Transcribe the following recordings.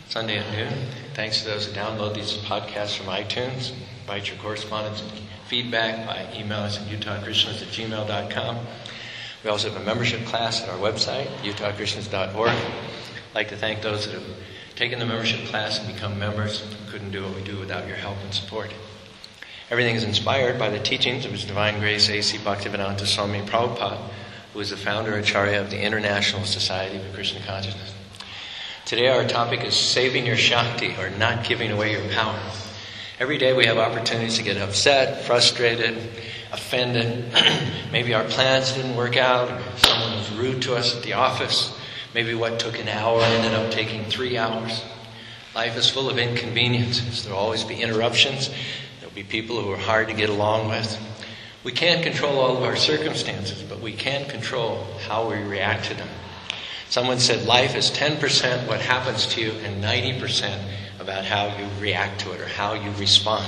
Sunday at noon. Thanks to those who download these podcasts from iTunes. Invite your correspondence and feedback by emailing us at utahchristans@gmail.com. We also have a membership class at our website, utahchristans.org. I'd like to thank those that have taken the membership class and become members. We couldn't do what we do without your help and support. Everything is inspired by the teachings of His Divine Grace A.C. Bhaktivedanta Swami Prabhupada, who is the founder Acharya of the International Society for Krishna Consciousness. Today our topic is saving your Shakti, or not giving away your power. Every day we have opportunities to get upset, frustrated, offended. Maybe our plans didn't work out, or someone was rude to us at the office. Maybe what took an hour ended up taking 3 hours. Life is full of inconveniences. There will always be interruptions. There will be people who are hard to get along with. We can't control all of our circumstances, but we can control how we react to them. Someone said life is 10% what happens to you and 90% about how you react to it or how you respond.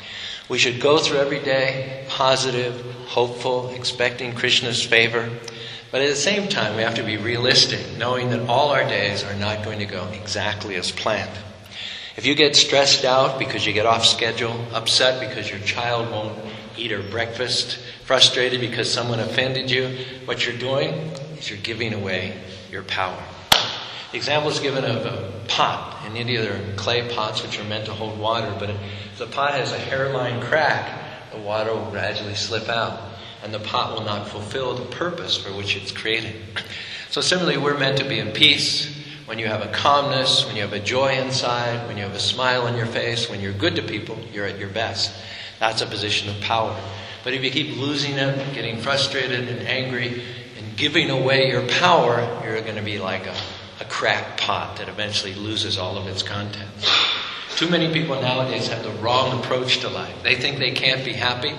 We should go through every day positive, hopeful, expecting Krishna's favor. But at the same time, we have to be realistic, knowing that all our days are not going to go exactly as planned. If you get stressed out because you get off schedule, upset because your child won't eat her breakfast, frustrated because someone offended you, what you're doing is you're giving away your power. The example is given of a pot. In India there are clay pots which are meant to hold water, but if the pot has a hairline crack, the water will gradually slip out, and the pot will not fulfill the purpose for which it's created. So similarly, we're meant to be in peace. When you have a calmness, when you have a joy inside, when you have a smile on your face, when you're good to people, you're at your best. That's a position of power. But if you keep losing it, getting frustrated and angry, and giving away your power, you're going to be like a cracked pot that eventually loses all of its contents. Too many people nowadays have the wrong approach to life. They think they can't be happy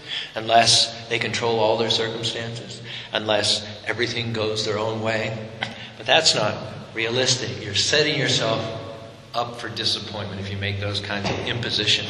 unless they control all their circumstances, unless everything goes their own way. But that's not realistic. You're setting yourself up for disappointment if you make those kinds of impositions.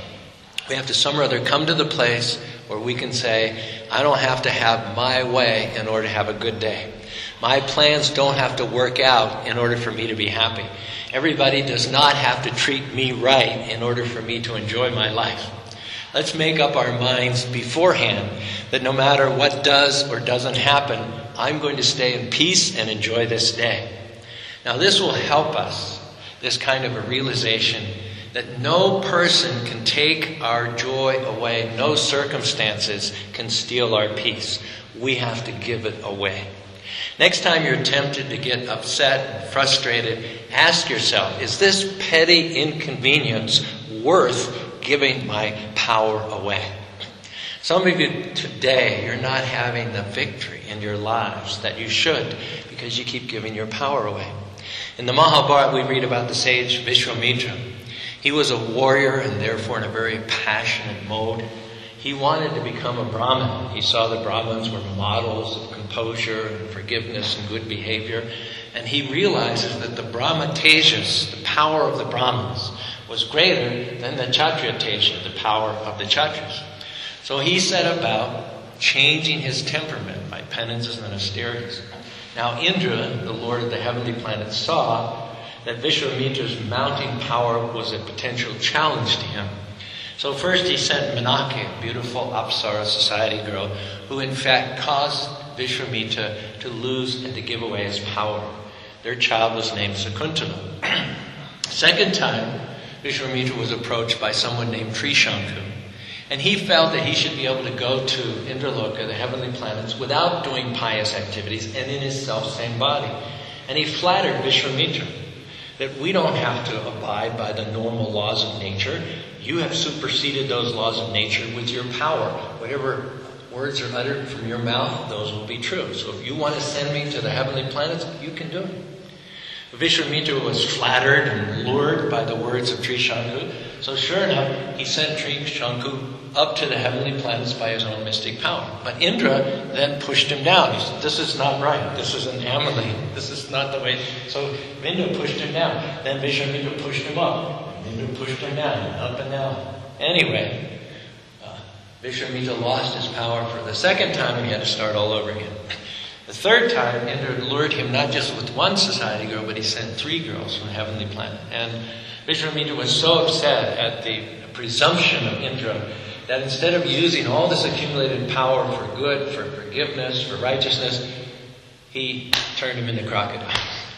We have to some or other come to the place where we can say, I don't have to have my way in order to have a good day. My plans don't have to work out in order for me to be happy. Everybody does not have to treat me right in order for me to enjoy my life. Let's make up our minds beforehand that no matter what does or doesn't happen, I'm going to stay in peace and enjoy this day. Now this will help us, this kind of a realization that no person can take our joy away, no circumstances can steal our peace. We have to give it away. Next time you're tempted to get upset and frustrated, ask yourself, is this petty inconvenience worth giving my power away? Some of you today, you're not having the victory in your lives that you should because you keep giving your power away. In the Mahabharata, we read about the sage Vishwamitra. He was a warrior and therefore in a very passionate mode. He wanted to become a Brahmin. He saw the Brahmins were models of composure and forgiveness and good behavior. And he realizes that the Brahma Tejas, the power of the Brahmins, was greater than the Kshatriya Teja, the power of the Kshatras. So he set about changing his temperament by penances and austerities. Now Indra, the lord of the heavenly planets, saw that Vishwamitra's mounting power was a potential challenge to him. So first he sent Manaki, a beautiful Apsara society girl, who in fact caused Vishwamitra to lose and to give away his power. Their child was named Sakuntala. Second time, Vishwamitra was approached by someone named Trishanku. And he felt that he should be able to go to Indraloka, the heavenly planets, without doing pious activities and in his self-same body. And he flattered Vishwamitra that we don't have to abide by the normal laws of nature. You have superseded those laws of nature with your power. Whatever words are uttered from your mouth, those will be true. So if you want to send me to the heavenly planets, you can do it. Vishwamitra was flattered and lured by the words of Trishanku. So sure enough, he sent Trishanku up to the heavenly planets by his own mystic power. But Indra then pushed him down. He said, this is not right. This is an Amali. This is not the way. So Indra pushed him down. Then Vishwamitra pushed him up. And Indra pushed him down, up and down. Anyway, Vishwamitra lost his power for the second time and he had to start all over again. The The third time, Indra lured him not just with one society girl, but he sent 3 girls from the heavenly planet. And Vishwamitra was so upset at the presumption of Indra that instead of using all this accumulated power for good, for forgiveness, for righteousness, he turned him into crocodile.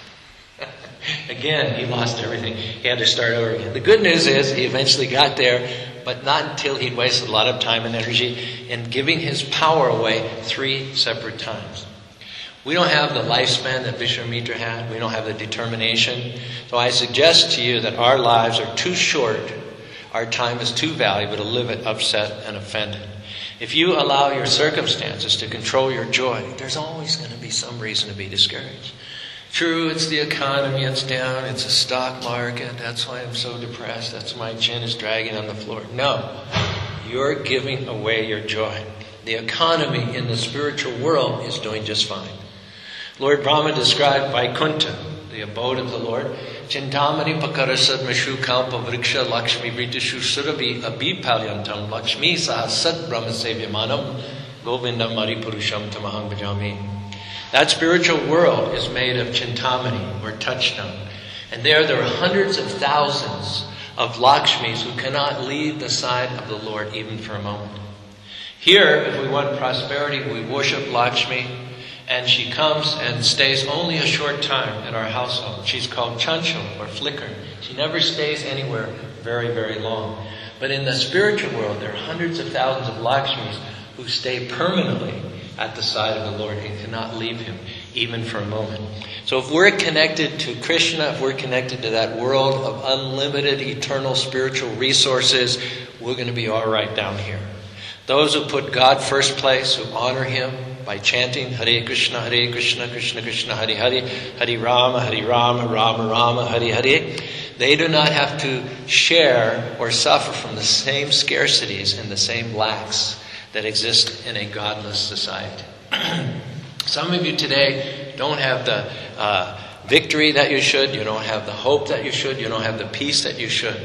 Again, he lost everything. He had to start over again. The good news is he eventually got there, but not until he'd wasted a lot of time and energy in giving his power away 3 separate times. We don't have the lifespan that Vishwamitra had. We don't have the determination. So I suggest to you that our lives are too short. Our time is too valuable to live it upset and offended. If you allow your circumstances to control your joy, there's always going to be some reason to be discouraged. True, it's the economy, it's down, it's the stock market, that's why I'm so depressed, that's why my chin is dragging on the floor. No, you're giving away your joy. The economy in the spiritual world is doing just fine. Lord Brahma described Vaikuntha, the abode of the Lord. Chintamani pakarasad mashu kalpa vriksha lakshmi britishu surabhi abhipalyantam lakshmi sahasad brahma sevyamanam govindam maripurusham tamaham bhajami. That spiritual world is made of Chintamani, or touchstone. And there are hundreds of thousands of Lakshmis who cannot leave the side of the Lord even for a moment. Here, if we want prosperity, we worship Lakshmi, and she comes and stays only a short time in our household. She's called Chanchal, or flicker. She never stays anywhere very, very long. But in the spiritual world, there are hundreds of thousands of Lakshmis who stay permanently at the side of the Lord and cannot leave Him even for a moment. So if we're connected to Krishna, if we're connected to that world of unlimited eternal spiritual resources, we're going to be all right down here. Those who put God first place, who honor Him by chanting Hare Krishna, Krishna Krishna, Hare Hare, Hare Rama, Rama Rama, Hare Hare, they do not have to share or suffer from the same scarcities and the same lacks that exist in a godless society. Some of you today don't have the victory that you should. You don't have the hope that you should. You don't have the peace that you should.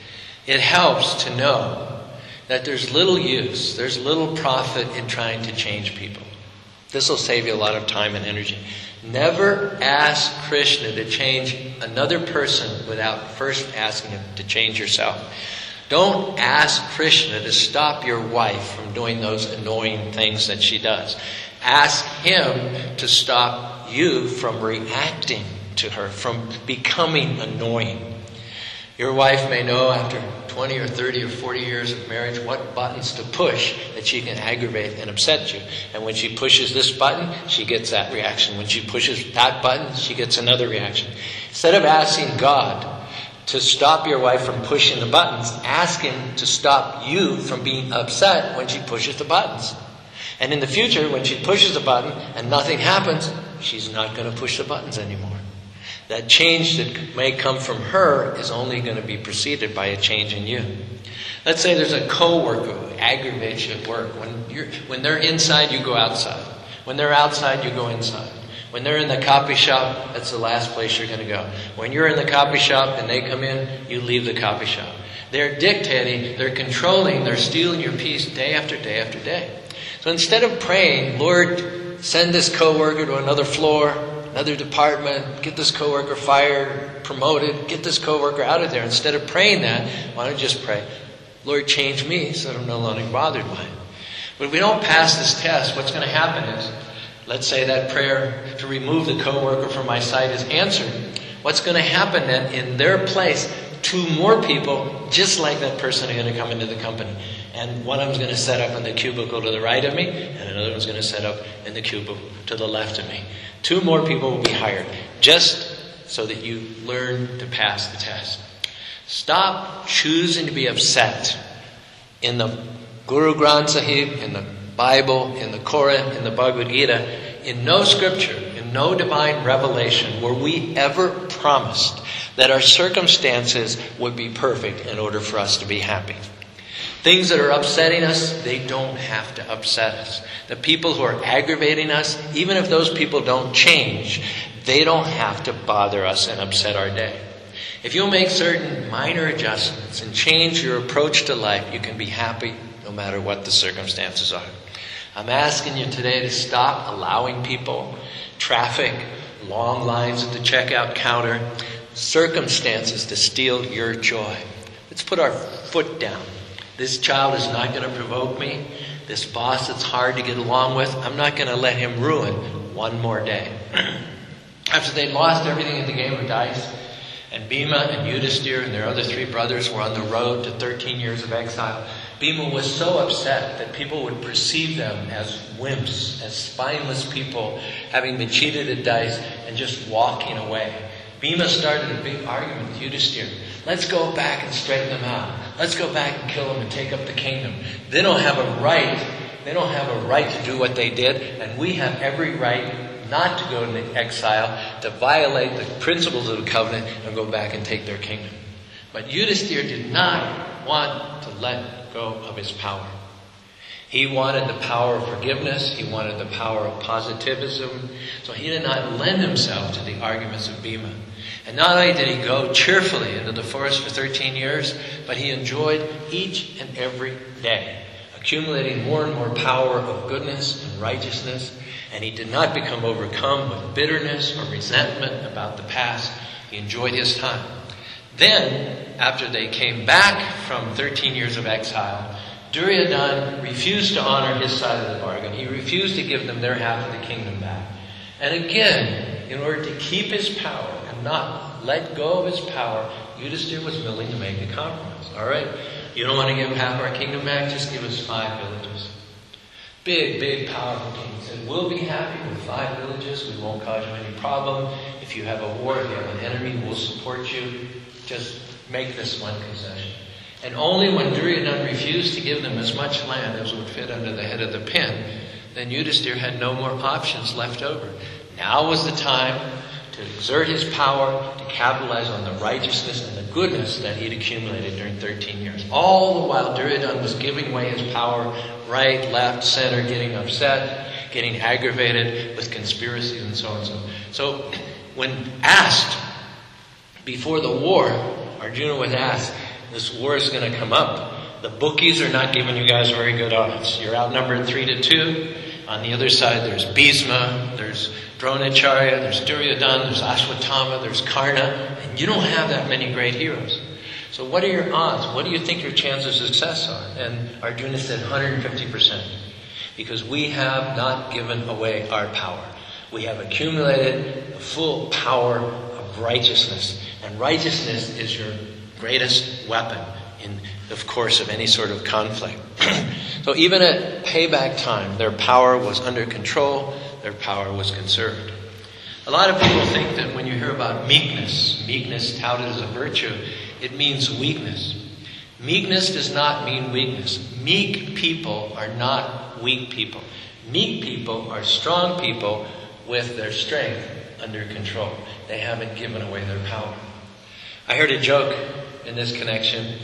It helps to know that there's little use, there's little profit in trying to change people. This will save you a lot of time and energy. Never ask Krishna to change another person without first asking Him to change yourself. Don't ask Krishna to stop your wife from doing those annoying things that she does. Ask Him to stop you from reacting to her, from becoming annoying. Your wife may know after 20 or 30 or 40 years of marriage what buttons to push that she can aggravate and upset you. And when she pushes this button, she gets that reaction. When she pushes that button, she gets another reaction. Instead of asking God to stop your wife from pushing the buttons, ask Him to stop you from being upset when she pushes the buttons. And in the future, when she pushes the button and nothing happens, she's not going to push the buttons anymore. That change that may come from her is only going to be preceded by a change in you. Let's say there's a co-worker who aggravates you at work. When they're inside, you go outside. When they're outside, you go inside. When they're in the coffee shop, that's the last place you're going to go. When you're in the coffee shop and they come in, you leave the coffee shop. They're dictating, they're controlling, they're stealing your peace day after day after day. So instead of praying, Lord, send this coworker to another floor, another department, get this coworker fired, promoted, get this coworker out of there. Instead of praying that, why don't you just pray, Lord, change me so that I'm no longer bothered by it. But if we don't pass this test, what's going to happen is, let's say that prayer to remove the coworker from my sight is answered. What's going to happen then, in their place, 2 more people just like that person are going to come into the company. And one of them's going to set up in the cubicle to the right of me, and another one's going to set up in the cubicle to the left of me. 2 more people will be hired, just so that you learn to pass the test. Stop choosing to be upset. In the Guru Granth Sahib, in the Bible, in the Quran, in the Bhagavad Gita, in no scripture, in no divine revelation were we ever promised that our circumstances would be perfect in order for us to be happy. Things that are upsetting us, they don't have to upset us. The people who are aggravating us, even if those people don't change, they don't have to bother us and upset our day. If you'll make certain minor adjustments and change your approach to life, you can be happy no matter what the circumstances are. I'm asking you today to stop allowing people, traffic, long lines at the checkout counter, circumstances to steal your joy. Let's put our foot down. This child is not going to provoke me. This boss that's hard to get along with, I'm not going to let him ruin one more day. After they'd lost everything in the game of dice, and Bhima and Yudhisthira and their other 3 brothers were on the road to 13 years of exile, Bhima was so upset that people would perceive them as wimps, as spineless people, having been cheated at dice and just walking away. Bhima started a big argument with Yudhisthira. Let's go back and straighten them out. Let's go back and kill them and take up the kingdom. They don't have a right. They don't have a right to do what they did, and we have every right not to go into exile, to violate the principles of the covenant and go back and take their kingdom. But Yudhisthira did not want to let go of his power. He wanted the power of forgiveness. He wanted the power of positivism. So he did not lend himself to the arguments of Bhima. And not only did he go cheerfully into the forest for 13 years, but he enjoyed each and every day, accumulating more and more power of goodness and righteousness. And he did not become overcome with bitterness or resentment about the past. He enjoyed his time. Then, after they came back from 13 years of exile, Duryodhana refused to honor his side of the bargain. He refused to give them their half of the kingdom back. And again, in order to keep his power and not let go of his power, Yudhisthira was willing to make a compromise. All right, you don't want to give half our kingdom back? Just give us 5 villages. Big, powerful king said, we'll be happy with 5 villages. We won't cause you any problem. If you have a war, if you have an enemy, we'll support you. Just make this one concession. And only when Duryodhana refused to give them as much land as would fit under the head of the pin, then Yudhisthira had no more options left over. Now was the time to exert his power, to capitalize on the righteousness and the goodness that he'd accumulated during 13 years. All the while Duryodhana was giving away his power, right, left, center, getting upset, getting aggravated with conspiracies and so on and so on. So when asked before the war, Arjuna was asked, this war is going to come up. The bookies are not giving you guys very good odds. You're outnumbered 3-2. On the other side, there's Bhisma, there's Dronacharya, there's Duryodhana, there's Ashwatthama, there's Karna, and you don't have that many great heroes. So what are your odds? What do you think your chances of success are? And Arjuna said 150%. Because we have not given away our power. We have accumulated the full power of righteousness. And righteousness is your greatest weapon in the course of any sort of conflict. So even at payback time, their power was under control, their power was conserved. A lot of people think that when you hear about meekness touted as a virtue, it means weakness. Meekness does not mean weakness. Meek people are not weak people. Meek people are strong people with their strength under control. They haven't given away their power. I heard a joke in this connection.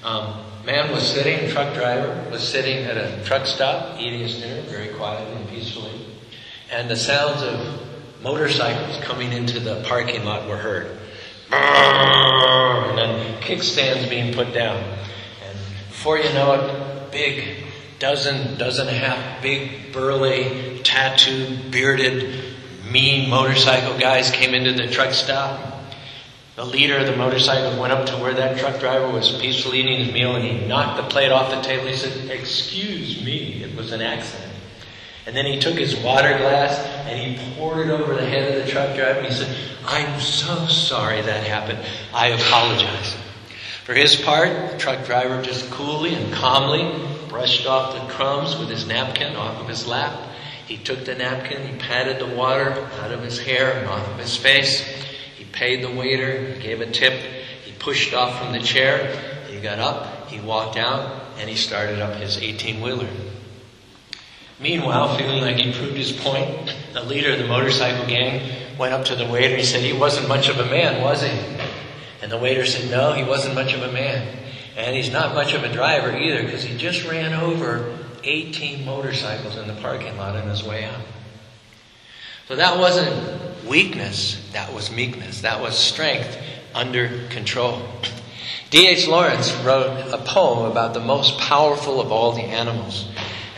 Truck driver was sitting at a truck stop, eating his dinner very quietly and peacefully. And the sounds of motorcycles coming into the parking lot were heard. And then kickstands being put down. And before you know it, big dozen and a half big, burly, tattooed, bearded, mean motorcycle guys came into the truck stop. The leader of the motorcycle went up to where that truck driver was peacefully eating his meal, and he knocked the plate off the table. He said, "Excuse me, it was an accident." And then he took his water glass and he poured it over the head of the truck driver. And he said, "I'm so sorry that happened. I apologize." For his part, the truck driver just coolly and calmly brushed off the crumbs with his napkin off of his lap. He took the napkin, he patted the water out of his hair and off of his face. He paid the waiter, he gave a tip, he pushed off from the chair, he got up, he walked out, and he started up his 18-wheeler. Meanwhile, feeling like he proved his point, the leader of the motorcycle gang went up to the waiter and he said, "He wasn't much of a man, was he?" And the waiter said, "No, he wasn't much of a man. And he's not much of a driver either, because he just ran over 18 motorcycles in the parking lot on his way out." So that wasn't weakness, that was meekness. That was strength under control. D.H. Lawrence wrote a poem about the most powerful of all the animals.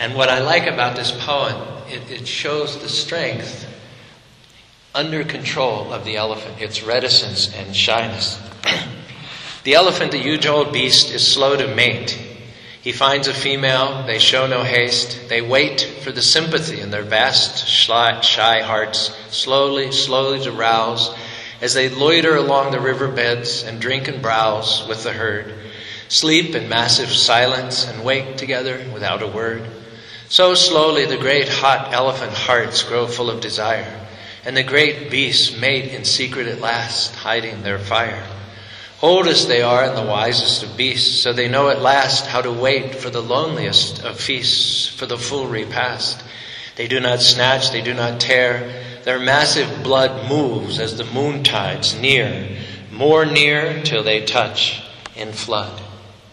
And what I like about this poem, it shows the strength under control of the elephant, its reticence and shyness. The elephant, the huge-old beast, is slow to mate. He finds a female, they show no haste. They wait for the sympathy in their vast, shy hearts, slowly to rouse, as they loiter along the riverbeds and drink and browse with the herd, sleep in massive silence and wake together without a word. So slowly the great hot elephant hearts grow full of desire, and the great beasts mate in secret at last, hiding their fire. Oldest they are and the wisest of beasts, so they know at last how to wait for the loneliest of feasts, for the full repast. They do not snatch, they do not tear. Their massive blood moves as the moon tides near, more near till they touch in flood.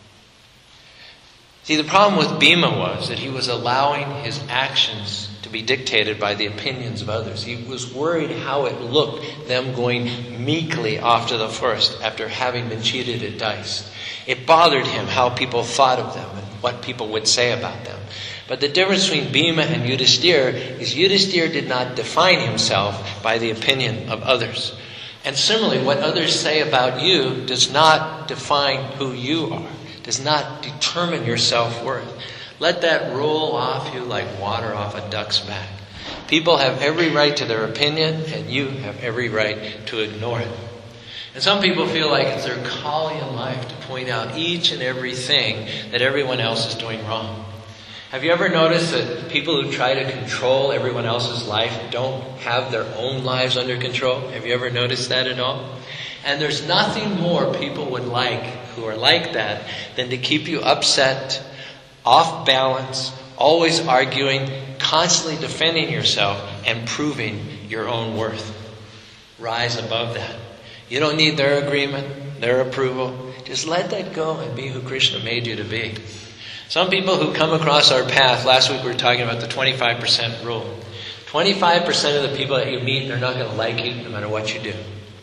See, the problem with Bhima was that he was allowing his actions to be dictated by the opinions of others. He was worried how it looked, them going meekly off to the forest after having been cheated at dice. It bothered him how people thought of them and what people would say about them. But the difference between Bhima and Yudhisthira is Yudhisthira did not define himself by the opinion of others. And similarly, what others say about you does not define who you are, does not determine your self-worth. Let that roll off you like water off a duck's back. People have every right to their opinion, and you have every right to ignore it. And some people feel like it's their calling in life to point out each and everything that everyone else is doing wrong. Have you ever noticed that people who try to control everyone else's life don't have their own lives under control? Have you ever noticed that at all? And there's nothing more people would like, who are like that, than to keep you upset, off balance, always arguing, constantly defending yourself, and proving your own worth. Rise above that. You don't need their agreement, their approval. Just let that go and be who Krishna made you to be. Some people who come across our path, last week we were talking about the 25% rule. 25% of the people that you meet, they're not going to like you no matter what you do.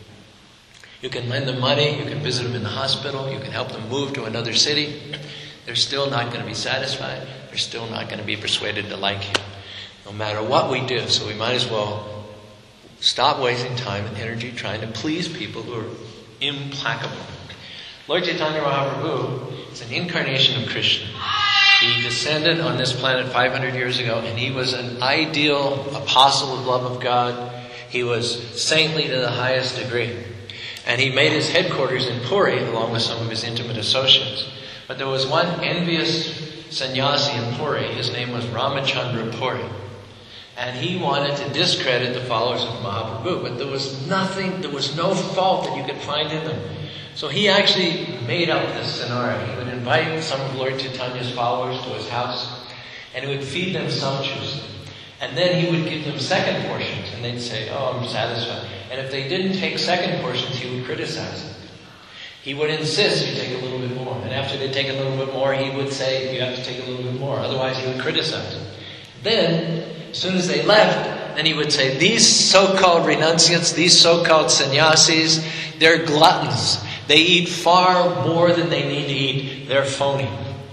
You can lend them money, you can visit them in the hospital, you can help them move to another city. They're still not going to be satisfied. They're still not going to be persuaded to like you, no matter what we do. So we might as well stop wasting time and energy trying to please people who are implacable. Lord Chaitanya Mahaprabhu is an incarnation of Krishna. He descended on this planet 500 years ago, and he was an ideal apostle of love of God. He was saintly to the highest degree. And he made his headquarters in Puri, along with some of his intimate associates. But there was one envious sannyasi in Puri. His name was Ramachandra Puri. And he wanted to discredit the followers of Mahaprabhu. But there was no fault that you could find in them. So he actually made up this scenario. He would invite some of Lord Chaitanya's followers to his house, and he would feed them sumptuously. And then he would give them second portions, and they'd say, "Oh, I'm satisfied." And if they didn't take second portions, he would criticize them. He would insist you take a little bit more. And after they take a little bit more, he would say, "You have to take a little bit more." Otherwise, he would criticize them. Then, as soon as they left, then he would say, "These so-called renunciants, these so-called sannyasis, they're gluttons. They eat far more than they need to eat. They're phony."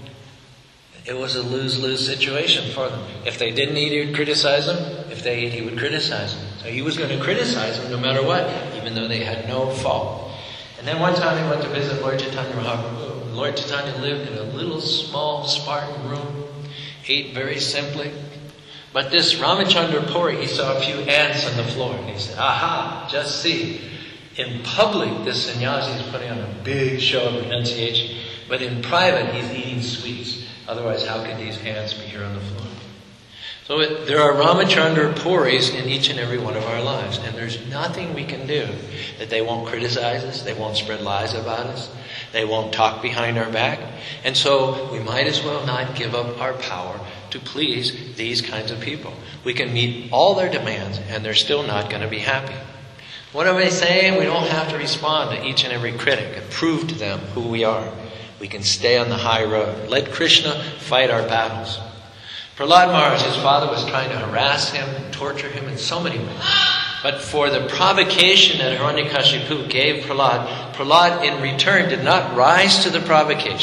It was a lose-lose situation for them. If they didn't eat, he would criticize them. If they ate, he would criticize them. So he was going to criticize them no matter what, even though they had no fault. And then one time he went to visit Lord Chaitanya Mahaprabhu. Lord Chaitanya lived in a little small Spartan room, ate very simply. But this Ramachandra Puri, he saw a few ants on the floor. And he said, "Aha, just see. In public, this sannyasi is putting on a big show of renunciation. But in private, he's eating sweets. Otherwise, how could these ants be here on the floor?" So there are Ramachandra Puris in each and every one of our lives. And there's nothing we can do that they won't criticize us. They won't spread lies about us. They won't talk behind our back. And so we might as well not give up our power to please these kinds of people. We can meet all their demands and they're still not going to be happy. What am I saying? We don't have to respond to each and every critic and prove to them who we are. We can stay on the high road. Let Krishna fight our battles. Prahlad Maharaj, his father was trying to harass him, torture him in so many ways. But for the provocation that Hiranyakashipu gave Prahlad, Prahlad in return did not rise to the provocation.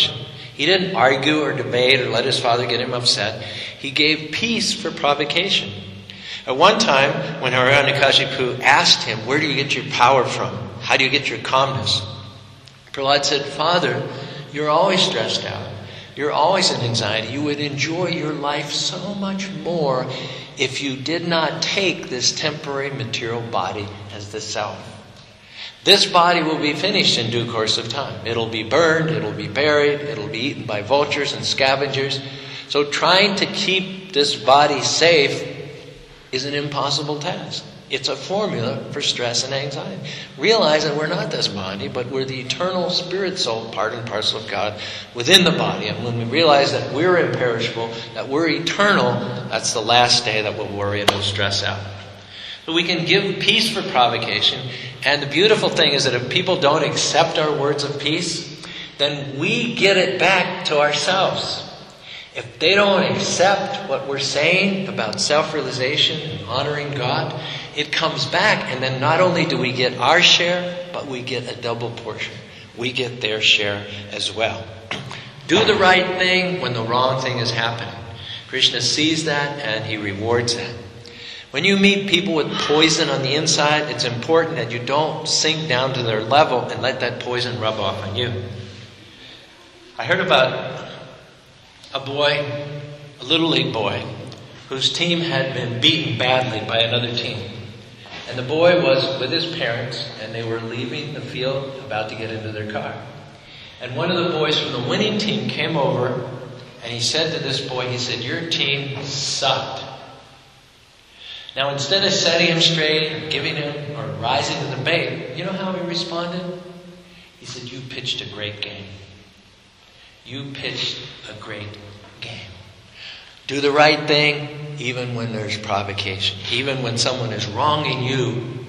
He didn't argue or debate or let his father get him upset. He gave peace for provocation. At one time, when Hiranyakashipu asked him, where do you get your power from? How do you get your calmness? Prahlad said, Father, you're always stressed out. You're always in anxiety. You would enjoy your life so much more if you did not take this temporary material body as the self. This body will be finished in due course of time. It'll be burned, it'll be buried, it'll be eaten by vultures and scavengers. So trying to keep this body safe is an impossible task. It's a formula for stress and anxiety. Realize that we're not this body, but we're the eternal spirit soul, part and parcel of God, within the body. And when we realize that we're imperishable, that we're eternal, that's the last day that we'll worry and we'll stress out. So we can give peace for provocation. And the beautiful thing is that if people don't accept our words of peace, then we get it back to ourselves. If they don't accept what we're saying about self-realization and honoring God, it comes back, and then not only do we get our share, but we get a double portion. We get their share as well. Do the right thing when the wrong thing is happening. Krishna sees that and he rewards that. When you meet people with poison on the inside, it's important that you don't sink down to their level and let that poison rub off on you. I heard about a boy, a little league boy, whose team had been beaten badly by another team. And the boy was with his parents, and they were leaving the field, about to get into their car. And one of the boys from the winning team came over, and he said to this boy, he said, your team sucked. Now instead of setting him straight, or giving him, or rising to the bait, you know how he responded? He said, you pitched a great game. You pitched a great game. Do the right thing even when there's provocation. Even when someone is wronging you,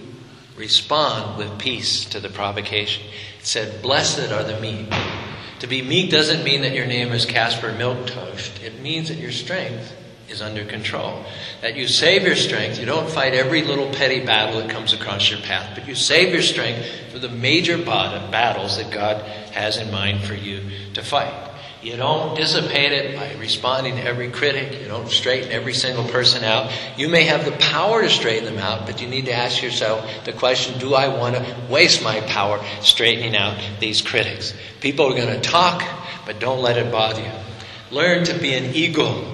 respond with peace to the provocation. It said, blessed are the meek. To be meek doesn't mean that your name is Casper Milquetoast. It means that your strength is under control. That you save your strength. You don't fight every little petty battle that comes across your path, but you save your strength for the major battles that God has in mind for you to fight. You don't dissipate it by responding to every critic. You don't straighten every single person out. You may have the power to straighten them out, but you need to ask yourself the question, do I want to waste my power straightening out these critics? People are going to talk, but don't let it bother you. Learn to be an eagle.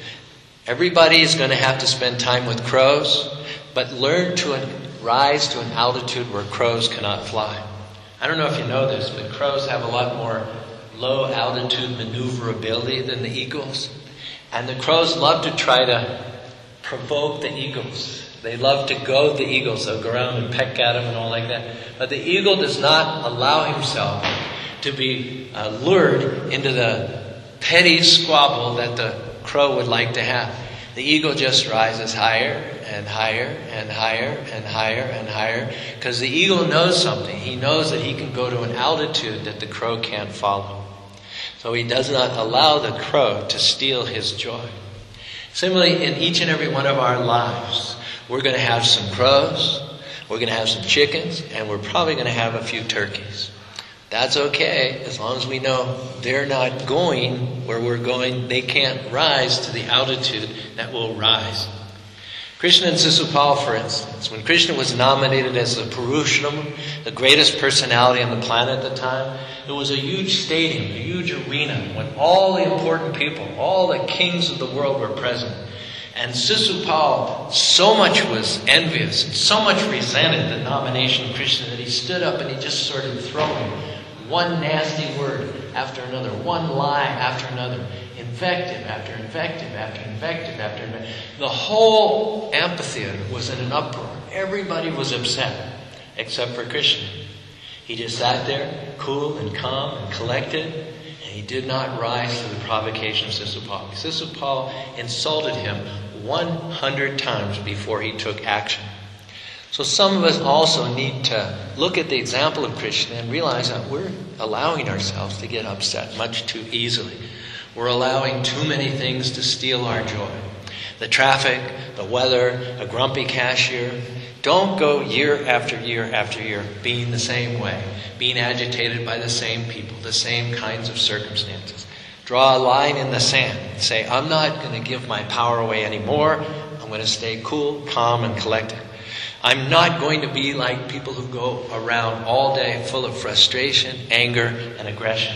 Everybody is going to have to spend time with crows, but learn to rise to an altitude where crows cannot fly. I don't know if you know this, but crows have a lot more low altitude maneuverability than the eagles. And the crows love to try to provoke the eagles. They love to goad the eagles. They'll go around and peck at them and all like that. But the eagle does not allow himself to be lured into the petty squabble that the crow would like to have. The eagle just rises higher and higher and higher and higher and higher, because the eagle knows something. He knows that he can go to an altitude that the crow can't follow. So he does not allow the crow to steal his joy. Similarly, in each and every one of our lives, we're going to have some crows, we're going to have some chickens, and we're probably going to have a few turkeys. That's okay, as long as we know they're not going where we're going. They can't rise to the altitude that we'll rise. Krishna and Sisupal, for instance, when Krishna was nominated as the Purushottama, the greatest personality on the planet at the time, it was a huge stadium, a huge arena, when all the important people, all the kings of the world were present. And Sisupal so much was envious and so much resented the nomination of Krishna that he stood up and he just started throwing one nasty word after another, one lie after another, invective after invective after invective after invective. The whole amphitheater was in an uproar. Everybody was upset except for Krishna. He just sat there, cool and calm and collected, and he did not rise to the provocation of Sisupal. Sisupal insulted him 100 times before he took action. So some of us also need to look at the example of Krishna and realize that we're allowing ourselves to get upset much too easily. We're allowing too many things to steal our joy. The traffic, the weather, a grumpy cashier. Don't go year after year after year being the same way, being agitated by the same people, the same kinds of circumstances. Draw a line in the sand. Say, I'm not going to give my power away anymore. I'm going to stay cool, calm, and collected. I'm not going to be like people who go around all day full of frustration, anger, and aggression.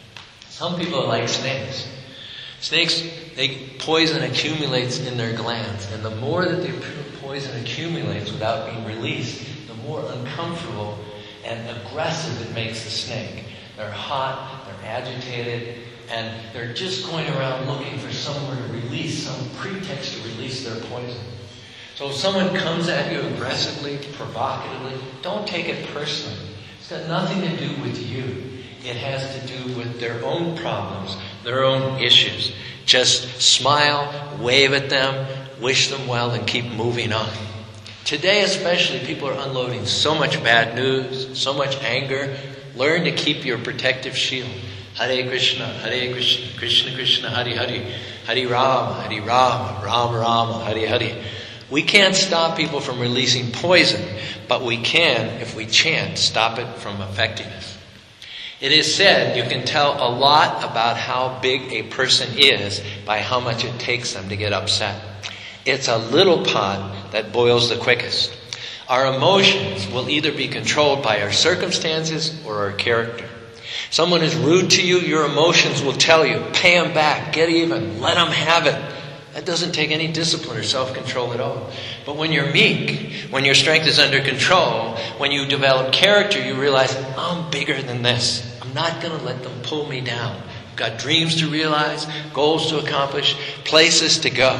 Some people are like snakes. Snakes, poison accumulates in their glands. And the more that the poison accumulates without being released, the more uncomfortable and aggressive it makes the snake. They're hot, they're agitated, and they're just going around looking for somewhere to release, some pretext to release their poison. So if someone comes at you aggressively, provocatively, don't take it personally. It's got nothing to do with you. It has to do with their own problems, their own issues. Just smile, wave at them, wish them well, and keep moving on. Today especially, people are unloading so much bad news, so much anger. Learn to keep your protective shield. Hare Krishna, Krishna Krishna, Hare Hare, Hare Rama, Rama Rama, Hare Hare. We can't stop people from releasing poison, but we can, if we chant, stop it from affecting us. It is said you can tell a lot about how big a person is by how much it takes them to get upset. It's a little pot that boils the quickest. Our emotions will either be controlled by our circumstances or our character. Someone is rude to you, your emotions will tell you, pay them back, get even, let them have it. That doesn't take any discipline or self-control at all. But when you're meek, when your strength is under control, when you develop character, you realize, I'm bigger than this. I'm not going to let them pull me down. I've got dreams to realize, goals to accomplish, places to go.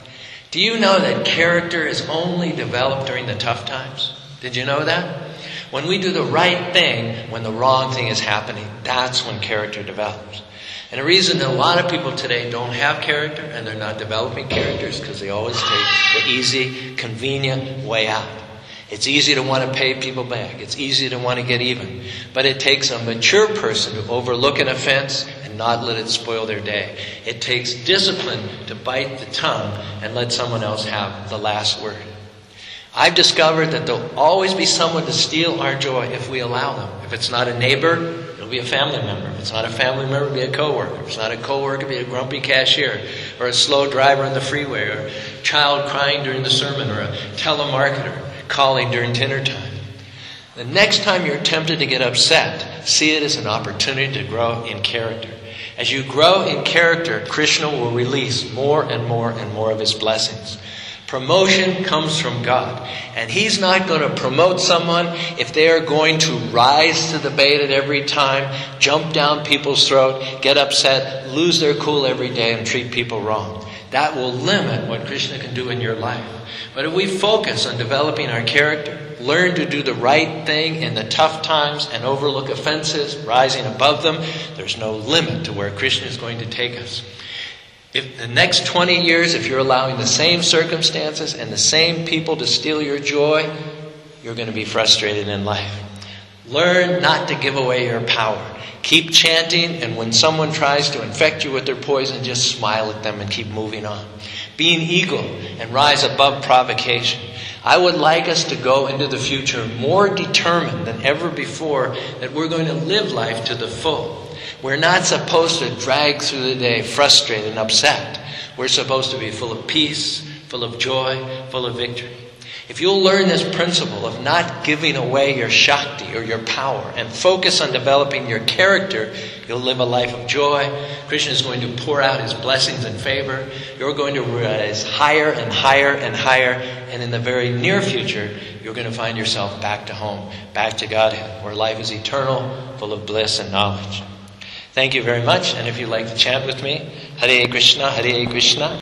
Do you know that character is only developed during the tough times? Did you know that? When we do the right thing, when the wrong thing is happening, that's when character develops. And the reason that a lot of people today don't have character and they're not developing character is because they always take the easy, convenient way out. It's easy to want to pay people back. It's easy to want to get even. But it takes a mature person to overlook an offense and not let it spoil their day. It takes discipline to bite the tongue and let someone else have the last word. I've discovered that there'll always be someone to steal our joy if we allow them. If it's not a neighbor, it'll be a family member. If it's not a family member, it'll be a coworker. If it's not a coworker, it'll be a grumpy cashier, or a slow driver on the freeway, or a child crying during the sermon, or a telemarketer calling during dinner time. The next time you're tempted to get upset, see it as an opportunity to grow in character. As you grow in character, Krishna will release more and more and more of his blessings. Promotion comes from God. And he's not going to promote someone if they are going to rise to the bait at every time, jump down people's throat, get upset, lose their cool every day, and treat people wrong. That will limit what Krishna can do in your life. But if we focus on developing our character, learn to do the right thing in the tough times and overlook offenses, rising above them, there's no limit to where Krishna is going to take us. If the next 20 years, if you're allowing the same circumstances and the same people to steal your joy, you're going to be frustrated in life. Learn not to give away your power. Keep chanting, and when someone tries to infect you with their poison, just smile at them and keep moving on. Be an eagle and rise above provocation. I would like us to go into the future more determined than ever before that we're going to live life to the full. We're not supposed to drag through the day frustrated and upset. We're supposed to be full of peace, full of joy, full of victory. If you'll learn this principle of not giving away your Shakti or your power and focus on developing your character, you'll live a life of joy. Krishna is going to pour out his blessings and favor. You're going to rise higher and higher and higher. And in the very near future, you're going to find yourself back to home, back to Godhead, where life is eternal, full of bliss and knowledge. Thank you very much. And if you'd like to chant with me, Hare Krishna, Hare Krishna.